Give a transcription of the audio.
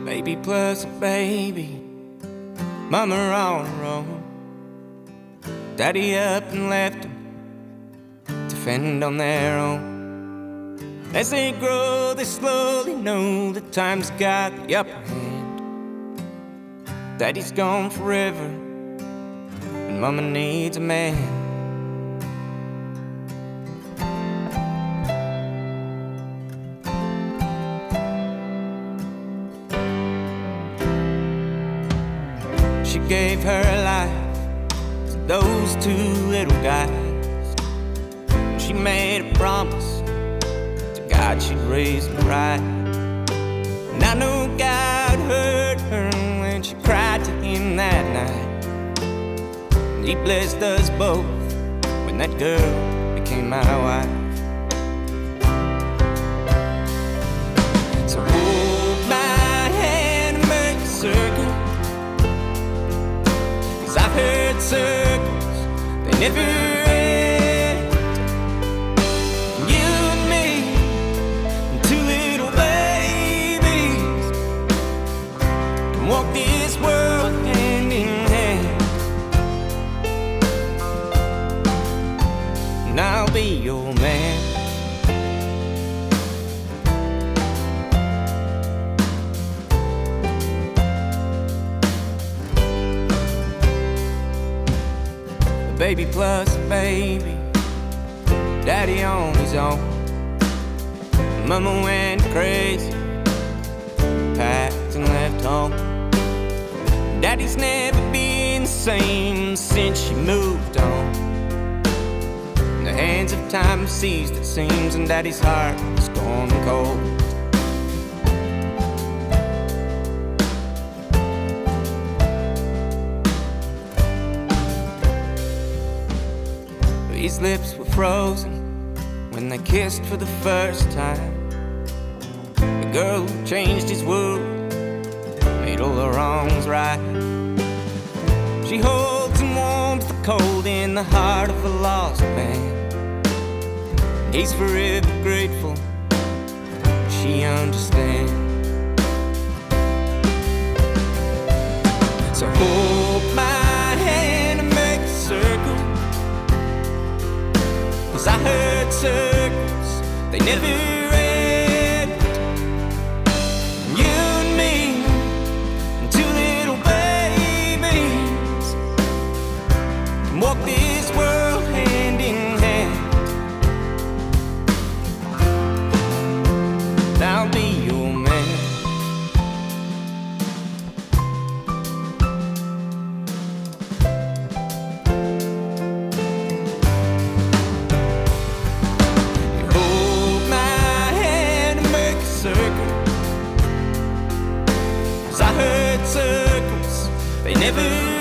Baby plus a baby, mama on her own. Daddy up and left them to fend on their own. As they grow, they slowly know that time's got the upper hand. Daddy's gone forever, and mama needs a man. She gave her life to those two little guys. She made a promise to God she'd raise them right. And I know God heard her when she cried to Him that night. And He blessed us both when that girl became my wife. So hold my hand and make a circle. I've heard circles, they never end. You and me, and two little babies, can walk this world hand in hand. And I'll be your man. Baby plus a baby, daddy on his own. Mama went crazy, packed and left home. Daddy's never been the same since she moved on. The hands of time have seized, it seems, and daddy's heart is gone cold. His lips were frozen when they kissed for the first time. The girl who changed his world, made all the wrongs right. She holds and warms the cold in the heart of a lost man. He's forever grateful, she understands. So hold my hand and make a circle. I heard circles, they never end. You and me, and two little babies, can walk this world hand in hand. And I'll be your man. I heard circles, they never